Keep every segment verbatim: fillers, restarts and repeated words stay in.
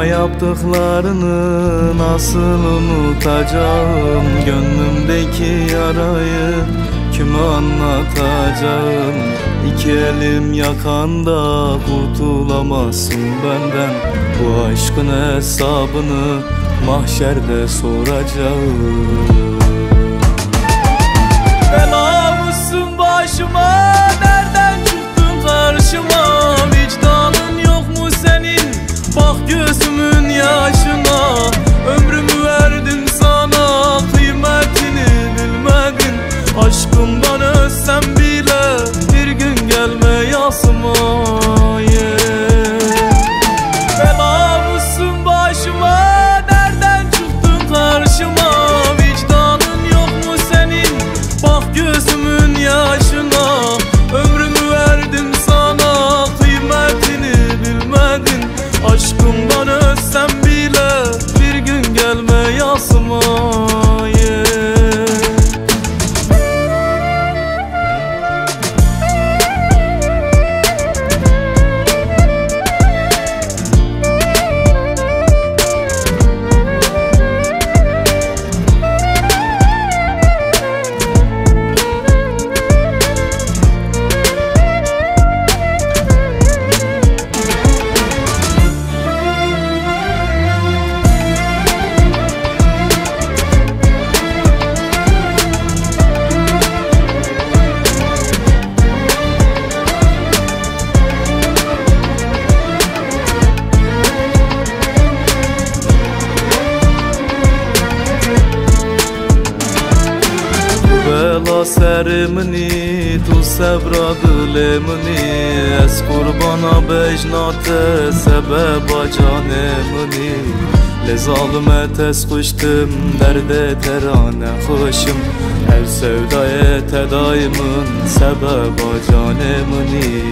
Bana yaptıklarını nasıl unutacağım? Gönlümdeki yarayı kime anlatacağım? İki elim yakanda kurtulamazsın benden. Bu aşkın hesabını mahşerde soracağım. Bela mısın başıma? Nereden çıktın karşıma? Vicdanın yok mu senin? Bak gözümün yaşına. Ömrümü verdim sana, kıymetini bilmedin. Aşkımdan ölsem bile bir gün gelme yazma, yeah. Bela mısın başıma? Nereden çıktın karşıma? Vicdanın yok mu senin? Bak gözümün yaşına. Ömrümü verdim sana, kıymetini bilmedin. Aşkımdan ölsem bile bir gün gelme yazma, yeah. Bela serimini tu sebradı lemini. Ez kurbana bejnate sebeba canemini. Le zalime tez kuştum derde terane hoşum. Ev sevdaya tedaimin sebeba canemini.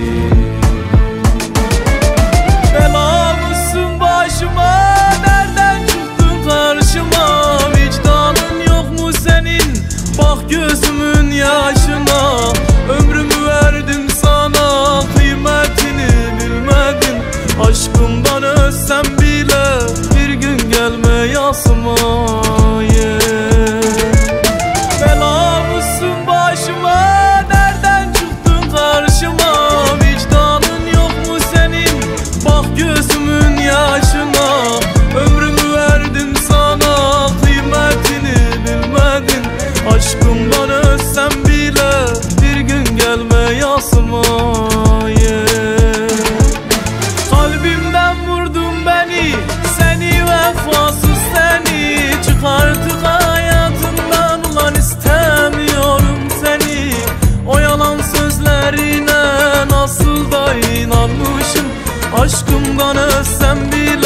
Bela mısın başıma? Nereden çıktın karşıma? Vicdanın yok mu senin? Bak gözümün yaşına. Ömrümü verdim sana, kıymetini bilmedin. Aşkımdan ölsem bile bir gün gelme yazma, yeah. Bela mısın başıma? Nereden çıktın karşıma? Vicdanın yok mu senin? Bak gözümün yaşına. Ömrümü verdim sana, kıymetini bilmedin. Aşkımdan ölsem bile bir gün gelme yazma, yeah. Kalbimden vurdun beni, seni vefasız seni. Çık artık hayatımdan ulan, istemiyorum seni. O yalan sözlerine nasıl da inanmışım. Aşkımdan ölsem bile